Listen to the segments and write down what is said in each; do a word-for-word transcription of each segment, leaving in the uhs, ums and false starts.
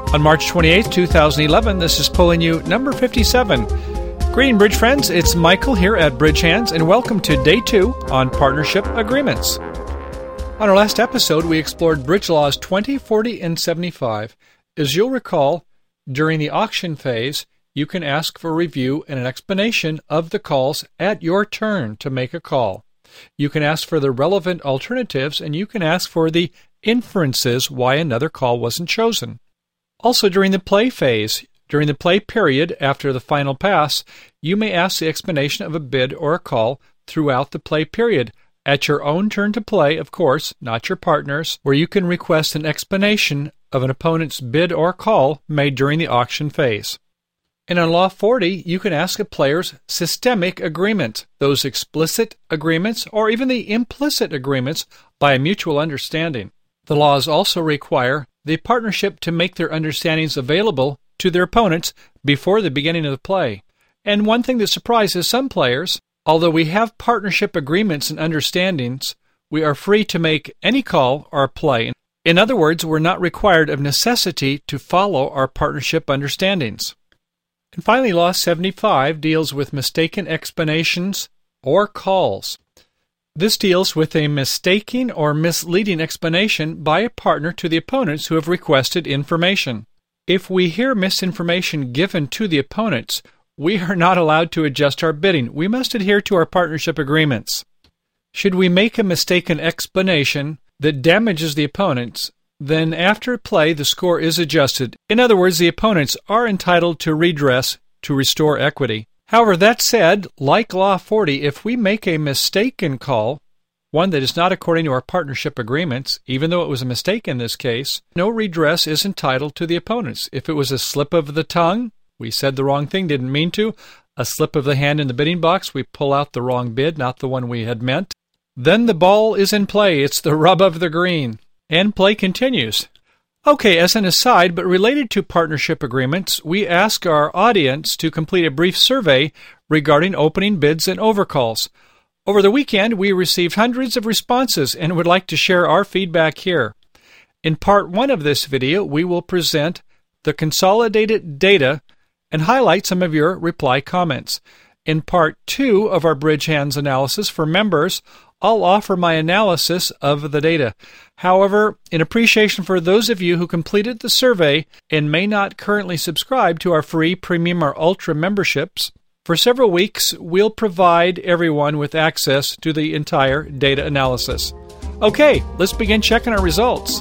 On March twenty-eighth, two thousand eleven, this is Pulling You number fifty-seven. Greeting Bridge friends, it's Michael here at Bridge Hands, and welcome to Day two on Partnership Agreements. On our last episode, we explored Bridge Laws twenty, forty, and seventy-five. As you'll recall, during the auction phase, you can ask for review and an explanation of the calls at your turn to make a call. You can ask for the relevant alternatives, and you can ask for the inferences why another call wasn't chosen. Also, during the play phase, during the play period after the final pass, you may ask the explanation of a bid or a call throughout the play period, at your own turn to play, of course, not your partner's, where you can request an explanation of an opponent's bid or call made during the auction phase. And on Law forty, you can ask a player's systemic agreement, those explicit agreements or even the implicit agreements by a mutual understanding. The laws also require the partnership to make their understandings available to their opponents before the beginning of the play. And one thing that surprises some players, although we have partnership agreements and understandings, we are free to make any call or play. In other words, we're not required of necessity to follow our partnership understandings. And finally, Law seventy-five deals with mistaken explanations or calls. This deals with a mistaken or misleading explanation by a partner to the opponents who have requested information. If we hear misinformation given to the opponents, we are not allowed to adjust our bidding. We must adhere to our partnership agreements. Should we make a mistaken explanation that damages the opponents, then after play the score is adjusted. In other words, the opponents are entitled to redress to restore equity. However, that said, like Law forty, if we make a mistaken call, one that is not according to our partnership agreements, even though it was a mistake in this case, no redress is entitled to the opponents. If it was a slip of the tongue, we said the wrong thing, didn't mean to, a slip of the hand in the bidding box, we pull out the wrong bid, not the one we had meant, then the ball is in play. It's the rub of the green. And play continues. Okay, as an aside, but related to partnership agreements, we ask our audience to complete a brief survey regarding opening bids and overcalls. Over the weekend, we received hundreds of responses and would like to share our feedback here. In part one of this video, we will present the consolidated data and highlight some of your reply comments. In part two of our Bridge Hands analysis for members, I'll offer my analysis of the data. However, in appreciation for those of you who completed the survey and may not currently subscribe to our free Premium or Ultra memberships, for several weeks we'll provide everyone with access to the entire data analysis. Okay, let's begin checking our results.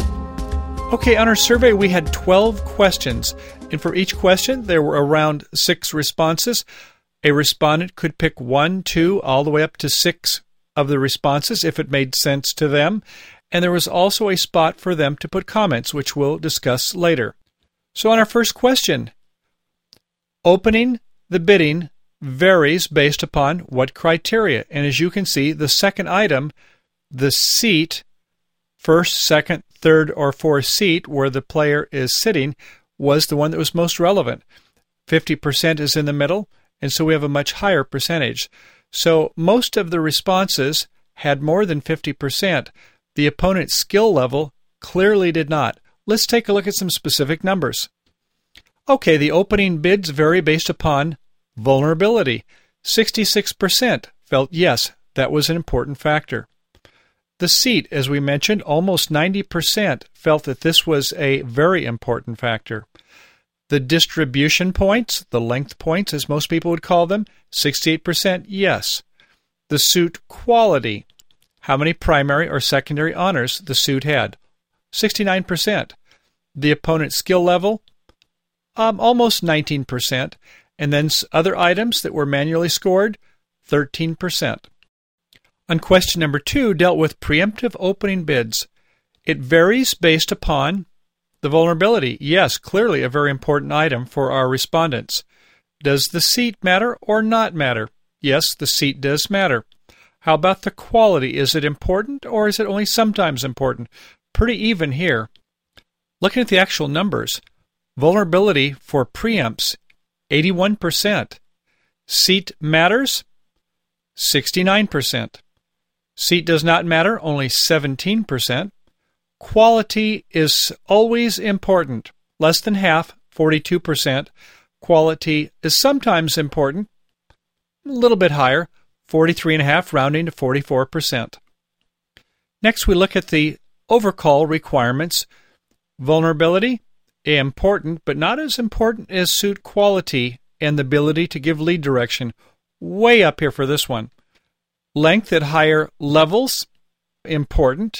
Okay, on our survey we had twelve questions, and for each question there were around six responses. A respondent could pick one, two, all the way up to six of the responses if it made sense to them, and there was also a spot for them to put comments, which we'll discuss later. So on our first question, opening the bidding varies based upon what criteria? And as you can see, the second item, the seat, first, second, third, or fourth seat where the player is sitting, was the one that was most relevant. fifty percent is in the middle, and so we have a much higher percentage. So most of the responses had more than fifty percent. The opponent's skill level clearly did not. Let's take a look at some specific numbers. Okay, the opening bids vary based upon vulnerability. sixty-six percent felt yes, that was an important factor. The seat, as we mentioned, almost ninety percent felt that this was a very important factor. The distribution points, the length points as most people would call them, sixty-eight percent yes. The suit quality, how many primary or secondary honors the suit had, sixty-nine percent. The opponent's skill level, um, almost nineteen percent. And then other items that were manually scored, thirteen percent. On question number two, dealt with preemptive opening bids. It varies based upon the vulnerability. Yes, clearly a very important item for our respondents. Does the seat matter or not matter? Yes, the seat does matter. How about the quality? Is it important or is it only sometimes important? Pretty even here. Looking at the actual numbers, vulnerability for preempts, eighty-one percent. Seat matters, sixty-nine percent. Seat does not matter, only seventeen percent. Quality is always important, Less than half, forty-two percent. Quality is sometimes important. A little bit higher, forty-three point five, rounding to forty-four percent. Next, we look at the overcall requirements. Vulnerability, important, but not as important as suit quality and the ability to give lead direction. Way up here for this one. Length at higher levels, important.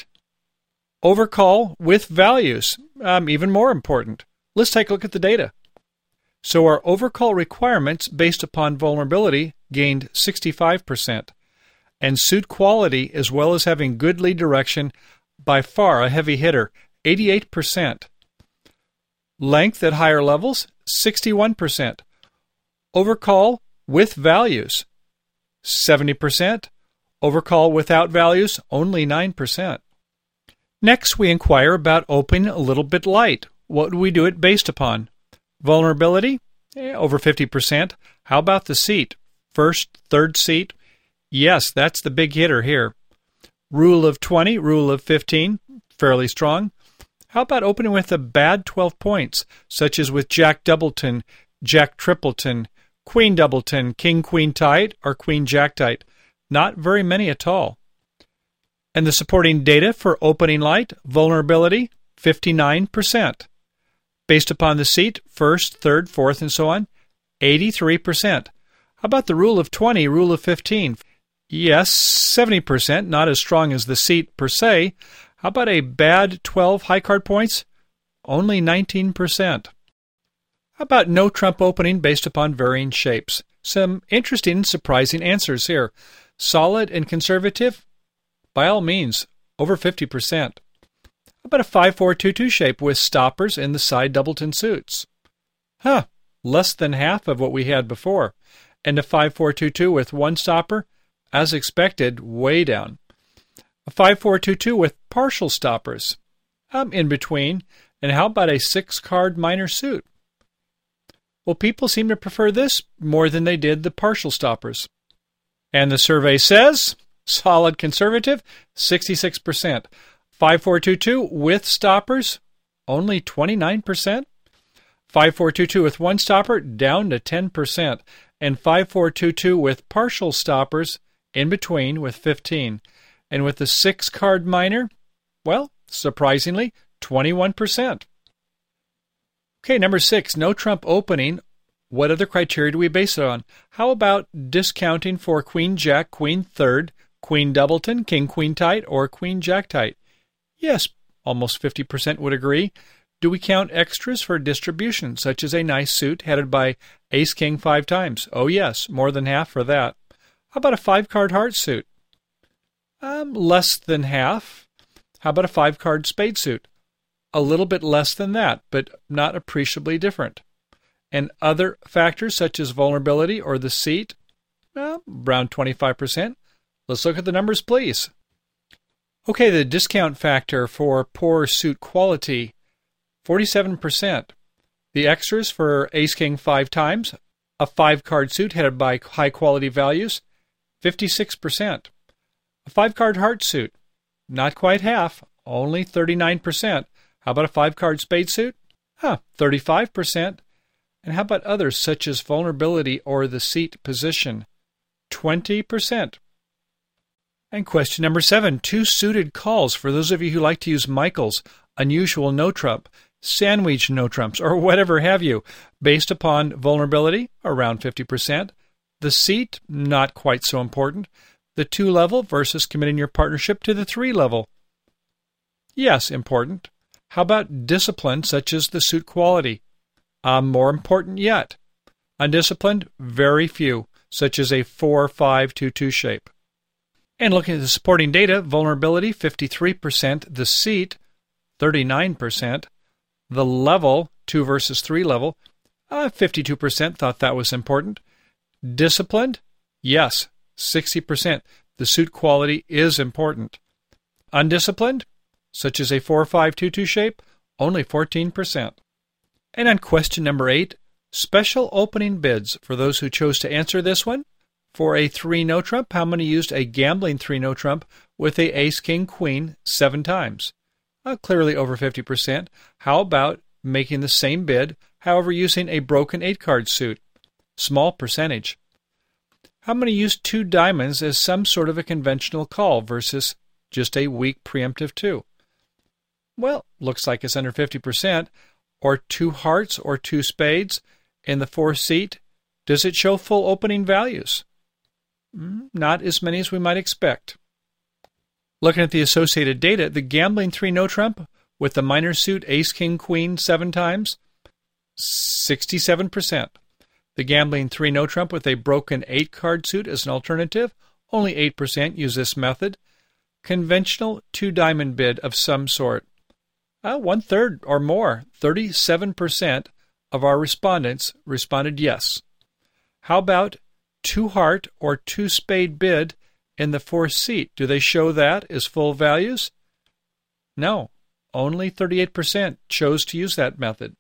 Overcall with values, um, even more important. Let's take a look at the data. So our overcall requirements based upon vulnerability gained sixty-five percent. And suit quality, as well as having good lead direction, by far a heavy hitter, eighty-eight percent. Length at higher levels, sixty-one percent. Overcall with values, seventy percent. Overcall without values, only nine percent. Next, we inquire about opening a little bit light. What do we do it based upon? Vulnerability, eh, over fifty percent. How about the seat? First, third seat? Yes, that's the big hitter here. Rule of twenty, rule of fifteen, fairly strong. How about opening with a bad twelve points, such as with Jack Doubleton, Jack Tripleton, Queen Doubleton, King Queen tight, or Queen Jack tight? Not very many at all. And the supporting data for opening light, vulnerability, fifty-nine percent. Based upon the seat, first, third, fourth, and so on, eighty-three percent. How about the rule of twenty, rule of fifteen? Yes, seventy percent, not as strong as the seat per se. How about a bad twelve high card points? Only nineteen percent. How about no trump opening based upon varying shapes? Some interesting and surprising answers here. Solid and conservative? By all means, over fifty percent. How about a five four two two shape with stoppers in the side doubleton suits? Huh, less than half of what we had before. And a five four two two with one stopper? As expected, way down. A five four two two with partial stoppers? Um, in between. And how about a six-card minor suit? Well, people seem to prefer this more than they did the partial stoppers. And the survey says, solid conservative, sixty-six percent. five four two two with stoppers, only twenty-nine percent. five four two two with one stopper, down to ten percent. And five four two two with partial stoppers, in between, with fifteen. And with the six-card minor, well, surprisingly, twenty-one percent. Okay, number six, no trump opening. What other criteria do we base it on? How about discounting for Queen Jack, Queen third, Queen Doubleton, King Queen tight, or Queen Jack tight? Yes, almost fifty percent would agree. Do we count extras for distribution, such as a nice suit headed by Ace King five times? Oh yes, more than half for that. How about a five-card heart suit? Um, less than half. How about a five-card spade suit? A little bit less than that, but not appreciably different. And other factors such as vulnerability or the seat, well, around twenty-five percent. Let's look at the numbers, please. Okay, the discount factor for poor suit quality, forty-seven percent. The extras for Ace King five times, a five-card suit headed by high-quality values, fifty-six percent. A five-card heart suit, not quite half, only thirty-nine percent. How about a five-card spade suit? Huh, thirty-five percent. And how about others such as vulnerability or the seat position? twenty percent. And question number seven, two suited calls for those of you who like to use Michael's unusual no trump, sandwich no trumps, or whatever have you, based upon vulnerability, around fifty percent. The seat, not quite so important. The two level versus committing your partnership to the three level. Yes, important. How about discipline, such as the suit quality? Uh, more important yet. Undisciplined, very few, such as a four five two two shape. And looking at the supporting data, vulnerability, fifty-three percent. The seat, thirty-nine percent. The level, two versus three level, uh, fifty-two percent thought that was important. Disciplined, yes, sixty percent. The suit quality is important. Undisciplined, such as a four five two two shape, only fourteen percent. And on question number eight, special opening bids for those who chose to answer this one. For a three no trump, how many used a gambling three no trump with a Ace King Queen seven times? Uh, clearly over fifty percent. How about making the same bid, however using a broken eight-card suit? Small percentage. How many use two diamonds as some sort of a conventional call versus just a weak preemptive two? Well, looks like it's under fifty percent. Or two hearts or two spades in the fourth seat. Does it show full opening values? Not as many as we might expect. Looking at the associated data, the gambling three no trump with the minor suit ace, king, queen seven times, sixty-seven percent. The gambling three no trump with a broken eight card suit as an alternative, only eight percent use this method. Conventional two diamond bid of some sort. Uh, one third or more, thirty-seven percent of our respondents responded yes. How about two heart or two spade bid in the fourth seat? Do they show that as full values? No, only thirty-eight percent chose to use that method.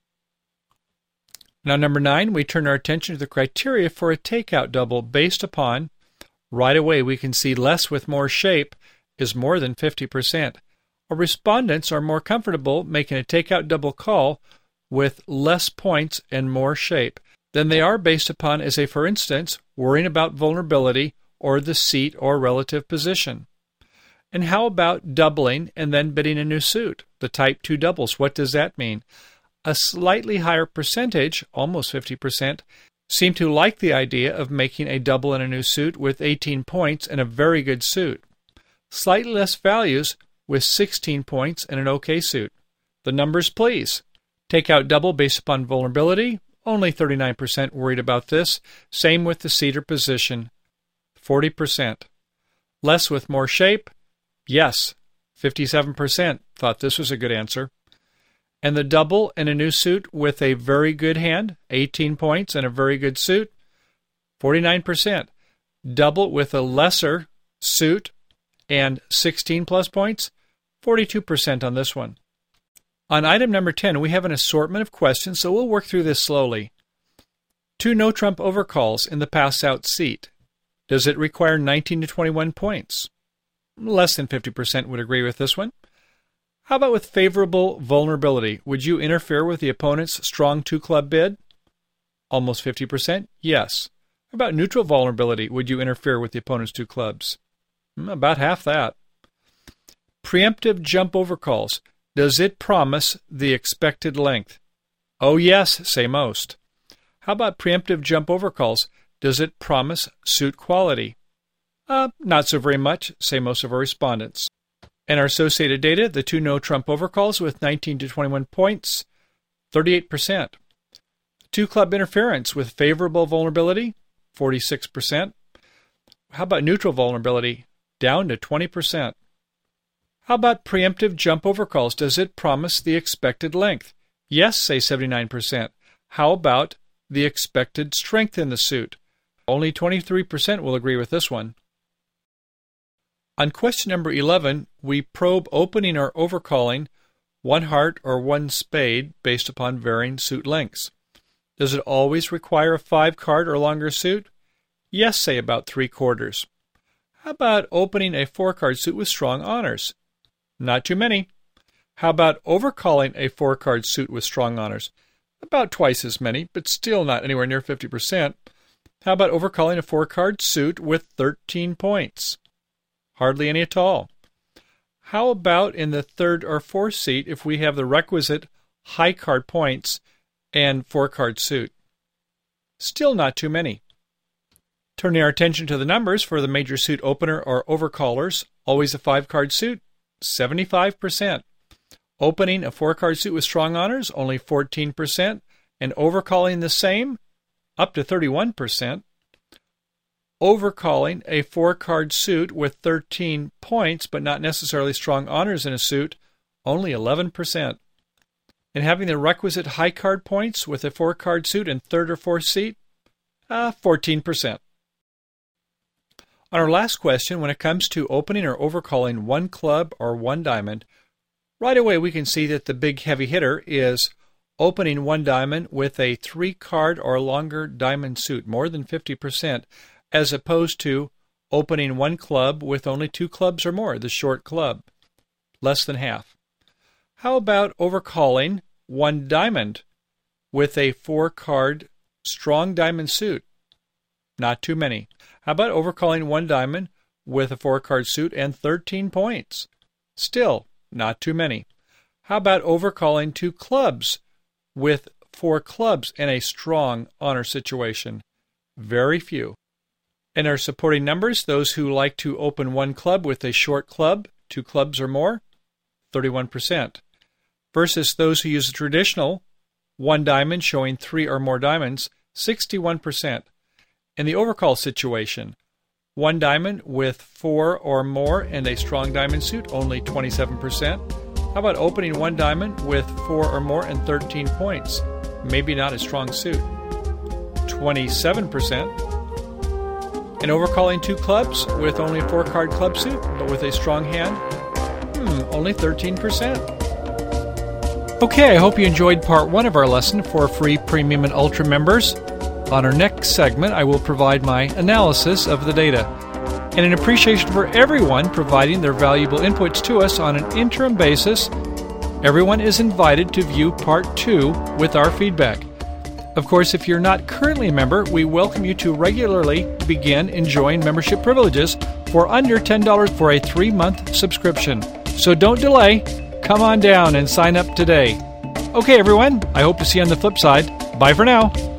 Now, number nine, we turn our attention to the criteria for a takeout double based upon, right away we can see less with more shape is more than fifty percent. Our respondents are more comfortable making a takeout double call with less points and more shape than they are based upon, as a for instance, worrying about vulnerability or the seat or relative position. And how about doubling and then bidding a new suit? The type two doubles, what does that mean? A slightly higher percentage, almost fifty percent, seem to like the idea of making a double in a new suit with eighteen points and a very good suit. Slightly less values with sixteen points and an okay suit. The numbers, please. Takeout double based upon vulnerability, only thirty-nine percent worried about this. Same with the seat or position, forty percent. Less with more shape, yes, fifty-seven percent thought this was a good answer. And the double in a new suit with a very good hand, eighteen points and a very good suit, forty-nine percent. Double with a lesser suit and sixteen plus points, forty-two percent on this one. On item number ten, we have an assortment of questions, so we'll work through this slowly. Two no-trump overcalls in the pass-out seat. Does it require nineteen to twenty-one points? Less than fifty percent would agree with this one. How about with favorable vulnerability? Would you interfere with the opponent's strong two-club bid? Almost fifty percent, yes. How about neutral vulnerability? Would you interfere with the opponent's two clubs? About half that. Preemptive jump overcalls. Does it promise the expected length? Oh yes, say most. How about preemptive jump overcalls? Does it promise suit quality? Uh, not so very much, say most of our respondents. And our associated data, the two no-trump overcalls with nineteen to twenty-one points, thirty-eight percent. Two-club interference with favorable vulnerability, forty-six percent. How about neutral vulnerability? Down to twenty percent. How about preemptive jump overcalls? Does it promise the expected length? Yes, say seventy-nine percent. How about the expected strength in the suit? Only twenty-three percent will agree with this one. On question number eleven, we probe opening or overcalling one heart or one spade based upon varying suit lengths. Does it always require a five-card or longer suit? Yes, say about three quarters. How about opening a four-card suit with strong honors? Not too many. How about overcalling a four-card suit with strong honors? About twice as many, but still not anywhere near fifty percent. How about overcalling a four-card suit with thirteen points? Hardly any at all. How about in the third or fourth seat if we have the requisite high card points and four-card suit? Still not too many. Turning our attention to the numbers for the major suit opener or overcallers, always a five-card suit, seventy-five percent. Opening a four-card suit with strong honors, only fourteen percent. And overcalling the same, up to thirty-one percent. Overcalling a four-card suit with thirteen points, but not necessarily strong honors in a suit, only eleven percent. And having the requisite high card points with a four-card suit in third or fourth seat, uh, fourteen percent. On our last question, when it comes to opening or overcalling one club or one diamond, right away we can see that the big heavy hitter is opening one diamond with a three-card or longer diamond suit, more than fifty percent, as opposed to opening one club with only two clubs or more, the short club, less than half. How about overcalling one diamond with a four-card strong diamond suit? Not too many. How about overcalling one diamond with a four-card suit and thirteen points? Still, not too many. How about overcalling two clubs with four clubs in a strong honor situation? Very few. In our supporting numbers, those who like to open one club with a short club, two clubs or more, thirty-one percent. Versus those who use a traditional one diamond showing three or more diamonds, sixty-one percent. In the overcall situation, one diamond with four or more and a strong diamond suit, only twenty-seven percent. How about opening one diamond with four or more and thirteen points? Maybe not a strong suit. twenty-seven percent. And overcalling two clubs with only a four-card club suit, but with a strong hand? Hmm, only thirteen percent. Okay, I hope you enjoyed part one of our lesson for free Premium and Ultra members. On our next segment, I will provide my analysis of the data. And in appreciation for everyone providing their valuable inputs to us on an interim basis, everyone is invited to view part two with our feedback. Of course, if you're not currently a member, we welcome you to regularly begin enjoying membership privileges for under ten dollars for a three-month subscription. So don't delay. Come on down and sign up today. Okay, everyone, I hope to see you on the flip side. Bye for now.